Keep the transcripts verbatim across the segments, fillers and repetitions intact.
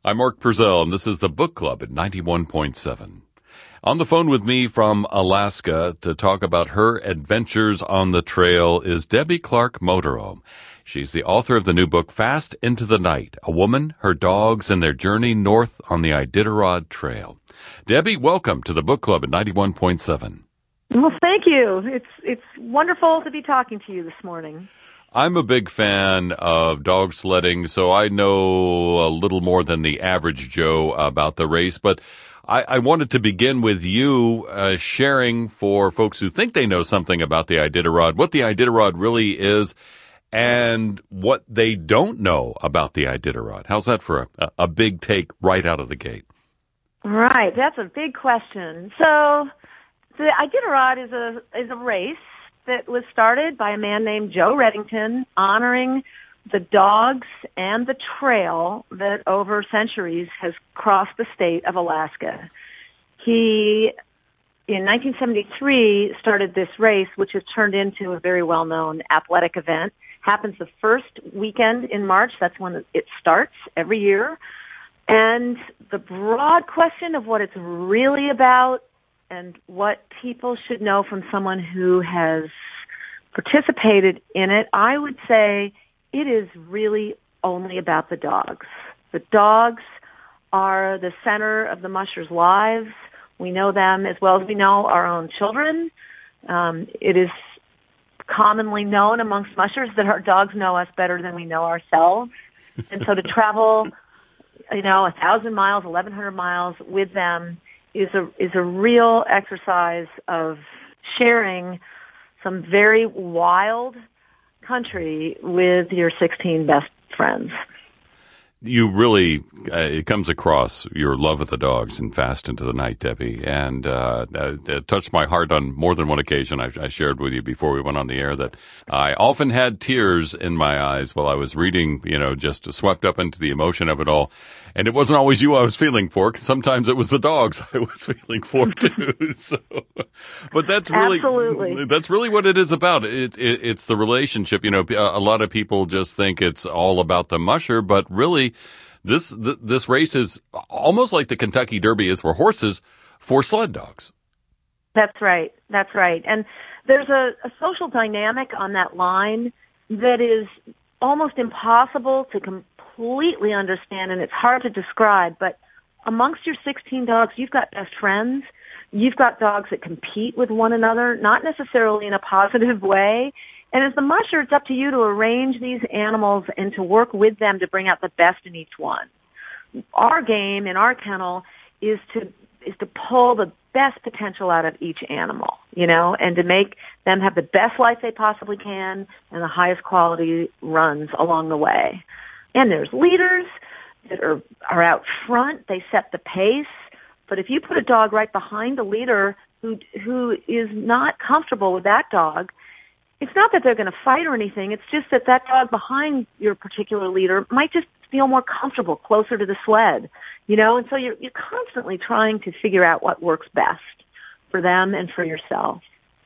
I'm Mark Purcell, and this is the Book Club at ninety-one point seven. On the phone with me from Alaska to talk about her adventures on the trail is Debbie Clark Moterow. She's the author of the new book, Fast into the Night, A Woman, Her Dogs, and Their Journey North on the Iditarod Trail. Debbie, welcome to the Book Club at ninety-one point seven. Well, thank you. It's it's wonderful to be talking to you this morning. I'm a big fan of dog sledding, so I know a little more than the average Joe about the race, but I, I wanted to begin with you uh, sharing for folks who think they know something about the Iditarod, what the Iditarod really is and what they don't know about the Iditarod. How's that for a, a big take right out of the gate? Right, that's a big question. So the Iditarod is a is a race that was started by a man named Joe Redington, honoring the dogs and the trail that over centuries has crossed the state of Alaska. He, in nineteen seventy-three, started this race, which has turned into a very well-known athletic event. Happens the first weekend in March. That's when it starts every year. And the broad question of what it's really about and what people should know from someone who has participated in it, I would say it is really only about the dogs. The dogs are the center of the mushers' lives. We know them as well as we know our own children. Um, it is commonly known amongst mushers that our dogs know us better than we know ourselves. And so to travel, you know, a thousand miles, eleven hundred miles with them is a is a real exercise of sharing some very wild country with your sixteen best friends. You really, uh, it comes across your love of the dogs and Fast into the Night, Debbie, and uh, it touched my heart on more than one occasion. I, I shared with you before we went on the air that I often had tears in my eyes while I was reading, you know, just swept up into the emotion of it all. And it wasn't always you I was feeling for, 'cause sometimes it was the dogs I was feeling for too. So, but that's really, Absolutely. that's really what it is about. It, it, it's the relationship. You know, a lot of people just think it's all about the musher, but really, this th- this race is almost like the Kentucky Derby is for horses, for sled dogs. That's right. That's right. And there's a, a social dynamic on that line that is almost impossible to completely understand, and it's hard to describe. But amongst your sixteen dogs, you've got best friends. You've got dogs that compete with one another, not necessarily in a positive way. And as the musher, it's up to you to arrange these animals and to work with them to bring out the best in each one. Our game in our kennel is to is to pull the best potential out of each animal, you know, and to make them have the best life they possibly can and the highest quality runs along the way. And there's leaders that are are out front. They set the pace. But if you put a dog right behind the leader who who is not comfortable with that dog, it's not that they're going to fight or anything. It's just that that dog behind your particular leader might just feel more comfortable, closer to the sled, you know? And so you're, you're constantly trying to figure out what works best for them and for yourself.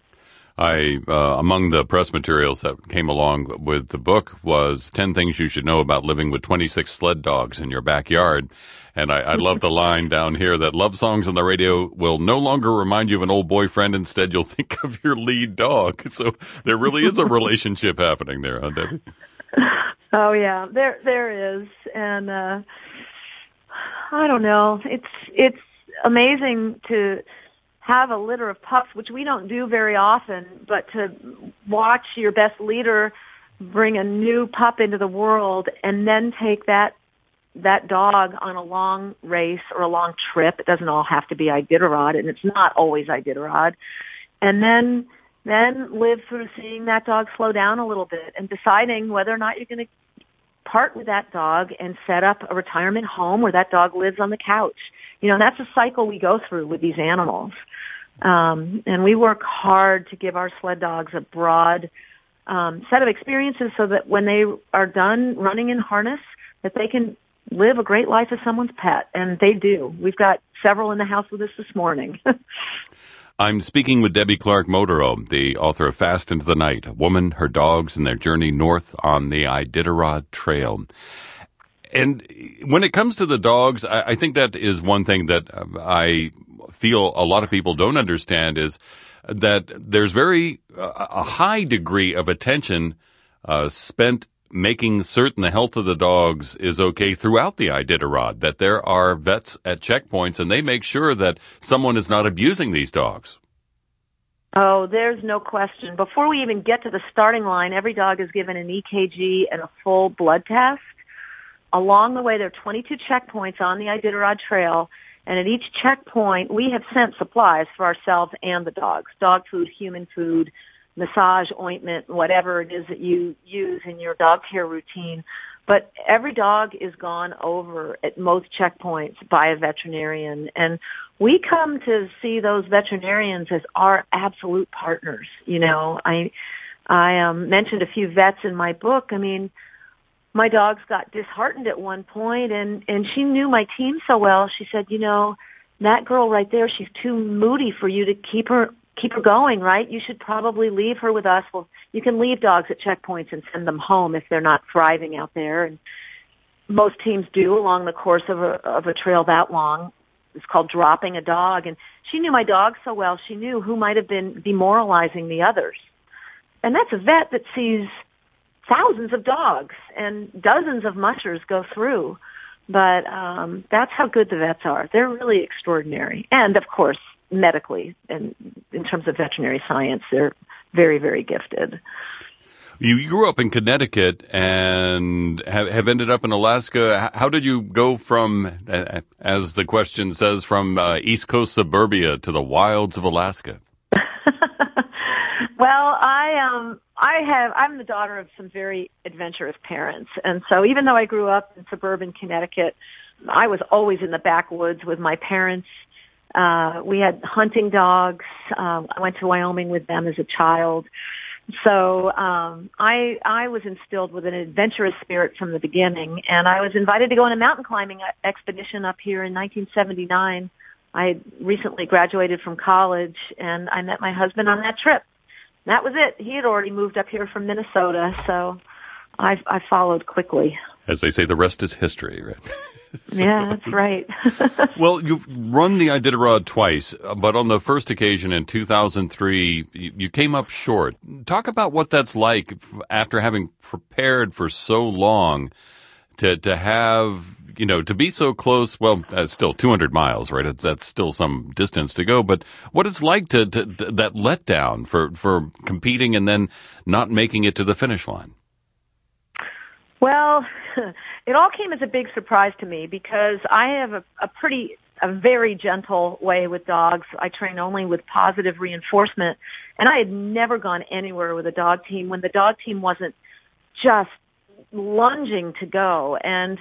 I, uh, among the press materials that came along with the book was ten things you should know about living with twenty-six sled dogs in your backyard. And I, I love the line down here that love songs on the radio will no longer remind you of an old boyfriend. Instead, you'll think of your lead dog. So there really is a relationship happening there, huh, Debbie? Oh, yeah, there there is. And uh, I don't know. It's it's amazing to have a litter of pups, which we don't do very often, but to watch your best leader bring a new pup into the world and then take that that dog on a long race or a long trip. It doesn't all have to be Iditarod, and it's not always Iditarod. And then then live through seeing that dog slow down a little bit and deciding whether or not you're going to part with that dog and set up a retirement home where that dog lives on the couch. You know, that's a cycle we go through with these animals. Um, and we work hard to give our sled dogs a broad um, set of experiences so that when they are done running in harness, that they can live a great life as someone's pet. And they do. We've got several in the house with us this morning. I'm speaking with Debbie Clark Moterow, the author of Fast into the Night, A Woman, Her Dogs, and Their Journey North on the Iditarod Trail. And when it comes to the dogs, I, I think that is one thing that I feel a lot of people don't understand is that there's very uh, a high degree of attention uh, spent making certain the health of the dogs is okay throughout the Iditarod, that there are vets at checkpoints and they make sure that someone is not abusing these dogs. Oh, there's no question. Before we even get to the starting line, every dog is given an E K G and a full blood test. Along the way, there are twenty-two checkpoints on the Iditarod Trail, and at each checkpoint, we have sent supplies for ourselves and the dogs, dog food, human food, massage, ointment, whatever it is that you use in your dog care routine. But every dog is gone over at most checkpoints by a veterinarian, and we come to see those veterinarians as our absolute partners. You know, I I um, mentioned a few vets in my book. I mean, my dogs got disheartened at one point, and, and she knew my team so well. She said, you know, that girl right there, she's too moody for you to keep her keep her going, right? You should probably leave her with us. Well, you can leave dogs at checkpoints and send them home if they're not thriving out there. And most teams do along the course of a, of a trail that long. It's called dropping a dog. And she knew my dogs so well, she knew who might have been demoralizing the others. And that's a vet that sees thousands of dogs and dozens of mushers go through. But um, that's how good the vets are. They're really extraordinary. And, of course, medically, and in terms of veterinary science, they're very, very gifted. You grew up in Connecticut and have, have ended up in Alaska. How did you go from, as the question says, from uh, East Coast suburbia to the wilds of Alaska? Well, I um I have I'm the daughter of some very adventurous parents, and so even though I grew up in suburban Connecticut, I was always in the backwoods with my parents. Uh, we had hunting dogs. Um, I went to Wyoming with them as a child. So um, I I was instilled with an adventurous spirit from the beginning, and I was invited to go on a mountain climbing expedition up here in nineteen seventy-nine. I had recently graduated from college, and I met my husband on that trip. That was it. He had already moved up here from Minnesota, so I, I followed quickly. As they say, the rest is history, right? So, yeah, that's right. Well, you've run the Iditarod twice, but on the first occasion in two thousand three, you, you came up short. Talk about what that's like after having prepared for so long to to have, you know, to be so close. Well, that's still two hundred miles, right? That's still some distance to go. But what it's like to, to, to that letdown for, for competing and then not making it to the finish line. Well, it all came as a big surprise to me because I have a, a pretty, a very gentle way with dogs. I train only with positive reinforcement, and I had never gone anywhere with a dog team when the dog team wasn't just lunging to go. And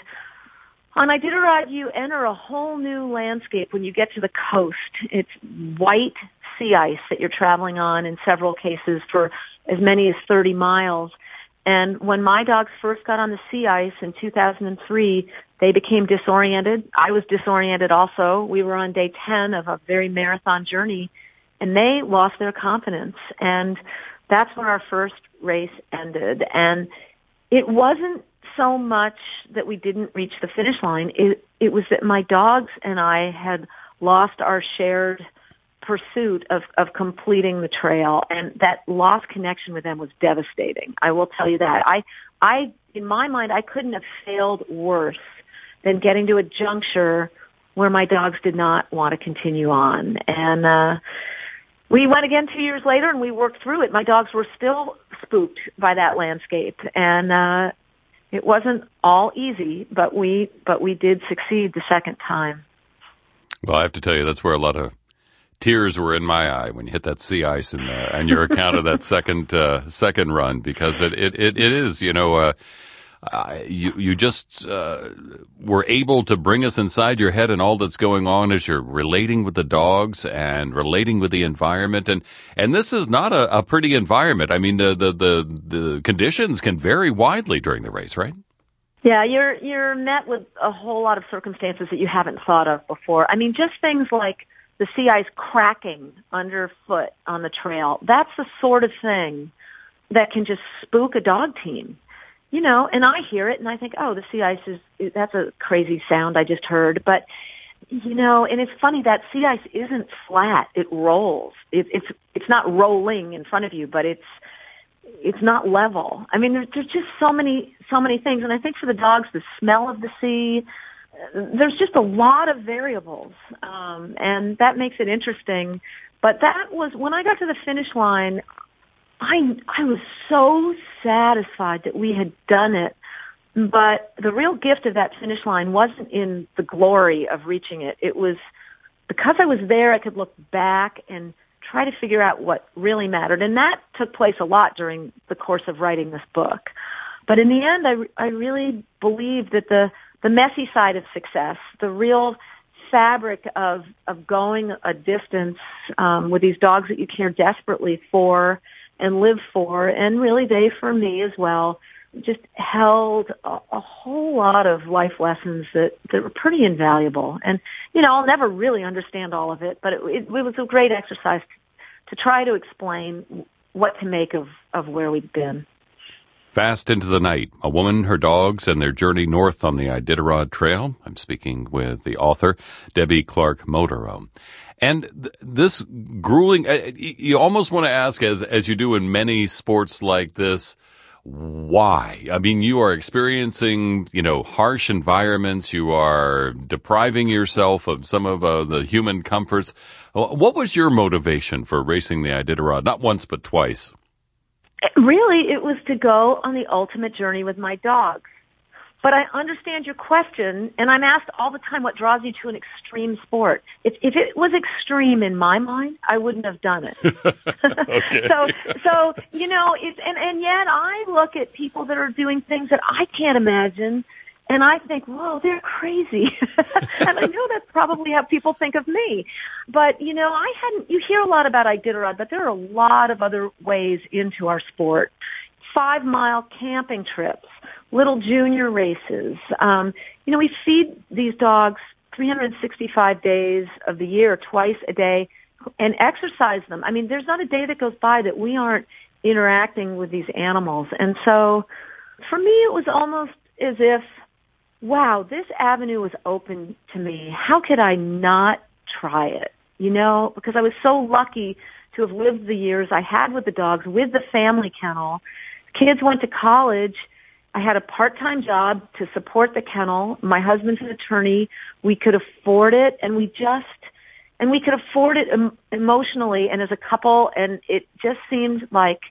on Iditarod, you enter a whole new landscape when you get to the coast. It's white sea ice that you're traveling on in several cases for as many as thirty miles. And when my dogs first got on the sea ice in two thousand three, they became disoriented. I was disoriented also. We were on day ten of a very marathon journey, and they lost their confidence. And that's when our first race ended. And it wasn't so much that we didn't reach the finish line. It, it was that my dogs and I had lost our shared pursuit of, of completing the trail, and that lost connection with them was devastating. I will tell you that. I, I, in my mind, I couldn't have failed worse than getting to a juncture where my dogs did not want to continue on. And, uh, we went again two years later and we worked through it. My dogs were still spooked by that landscape, and, uh, it wasn't all easy, but we, but we did succeed the second time. Well, I have to tell you, that's where a lot of tears were in my eye when you hit that sea ice and, uh, and your account of that second, uh, second run, because it, it, it, it is, you know, uh, uh, you, you just, uh, were able to bring us inside your head and all that's going on as you're relating with the dogs and relating with the environment. And, and this is not a, a pretty environment. I mean, the, the, the, the conditions can vary widely during the race, right? Yeah, you're, you're met with a whole lot of circumstances that you haven't thought of before. I mean, just things like the sea ice cracking underfoot on the trail. That's the sort of thing that can just spook a dog team. you know, and I hear it and I think, oh, the sea ice is, that's a crazy sound I just heard. But, you know, and it's funny, that sea ice isn't flat. It rolls. It, it's, it's not rolling in front of you, but it's, it's not level. I mean, there's, there's just so many, so many things. And I think for the dogs, the smell of the sea, there's just a lot of variables. Um, and that makes it interesting. But that was, when I got to the finish line, I, I was so satisfied that we had done it. But the real gift of that finish line wasn't in the glory of reaching it. It was because I was there, I could look back and try to figure out what really mattered. And that took place a lot during the course of writing this book. But in the end, I, I really believe that the, the messy side of success, the real fabric of, of going a distance um, with these dogs that you care desperately for and live for, and really they for me as well, just held a, a whole lot of life lessons that, that were pretty invaluable. And, you know, I'll never really understand all of it, but it, it, it was a great exercise to, to try to explain what to make of, of where we've been. Fast into the Night, a woman, her dogs, and their journey north on the Iditarod Trail. I'm speaking with the author, Debbie Clark Moterow. And th- this grueling, uh, you almost want to ask, as as you do in many sports like this, why? I mean, you are experiencing, you know, harsh environments. You are depriving yourself of some of uh, the human comforts. What was your motivation for racing the Iditarod? Not once, but twice. Really, it was to go on the ultimate journey with my dogs. But I understand your question, and I'm asked all the time what draws you to an extreme sport. If, if it was extreme in my mind, I wouldn't have done it. Okay. so, so you know, it's, and, and yet I look at people that are doing things that I can't imagine, and I think, whoa, they're crazy. And I know that's probably how people think of me. But, you know, I hadn't, you hear a lot about Iditarod, but there are a lot of other ways into our sport. Five-mile camping trips, little junior races. Um, you know, we feed these dogs three hundred sixty-five days of the year, twice a day, and exercise them. I mean, there's not a day that goes by that we aren't interacting with these animals. And so for me, it was almost as if, wow, this avenue was open to me. How could I not try it? You know, because I was so lucky to have lived the years I had with the dogs, with the family kennel. Kids went to college. I had a part-time job to support the kennel. My husband's an attorney. We could afford it, and we just, and we could afford it em- emotionally and as a couple, and it just seemed like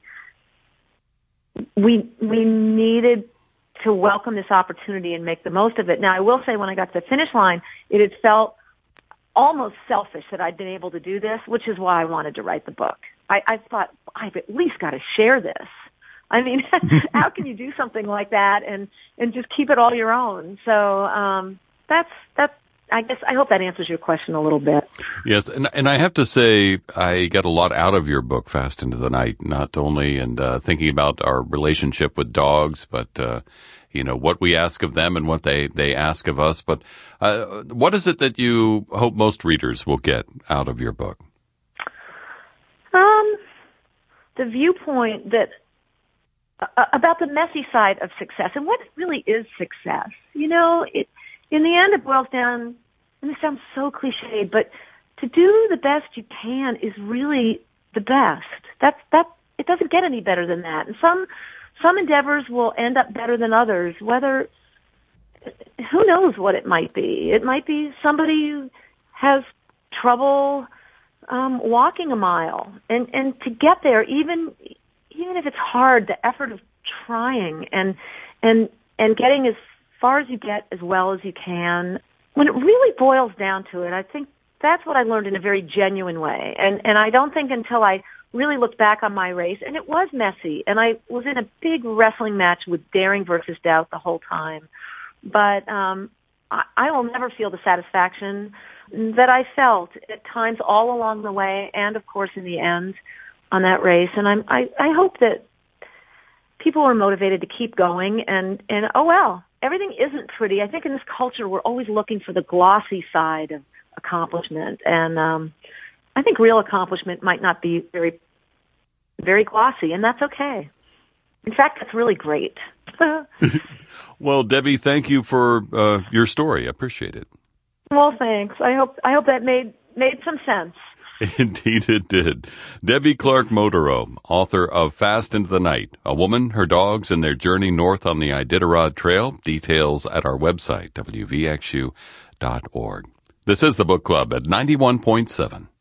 we we needed to welcome this opportunity and make the most of it. Now, I will say when I got to the finish line, it had felt almost selfish that I'd been able to do this, which is why I wanted to write the book. I, I thought, I've at least got to share this. I mean, how can you do something like that and, and just keep it all your own? So, um, that's, that's, I guess, I hope that answers your question a little bit. Yes. And, and I have to say, I got a lot out of your book, Fast into the Night, not only in uh, thinking about our relationship with dogs, but, uh, you know, what we ask of them and what they, they ask of us. But, uh, what is it that you hope most readers will get out of your book? Um, the viewpoint that, Uh, about the messy side of success and what really is success. You know, it, in the end, it boils down, and this sounds so cliched, but to do the best you can is really the best. That's, that, it doesn't get any better than that. And some, some endeavors will end up better than others, whether, who knows what it might be. It might be somebody who has trouble, um, walking a mile, and, and to get there, even, even if it's hard, the effort of trying and and and getting as far as you get as well as you can, when it really boils down to it, I think that's what I learned in a very genuine way. And and I don't think until I really looked back on my race, and it was messy, and I was in a big wrestling match with daring versus doubt the whole time. But um, I, I will never feel the satisfaction that I felt at times all along the way, and of course in the end on that race. And I'm, I, I hope that people are motivated to keep going and, and, oh well, everything isn't pretty. I think in this culture we're always looking for the glossy side of accomplishment. And, um, I think real accomplishment might not be very, very glossy, and that's okay. In fact, that's really great. Well, Debbie, thank you for uh, your story. I appreciate it. Well, thanks. I hope I hope that made made some sense. Indeed it did. Debbie Clark Moterow, author of Fast into the Night, A Woman, Her Dogs, and Their Journey North on the Iditarod Trail. Details at our website, w v x u dot org. This is the Book Club at ninety-one point seven.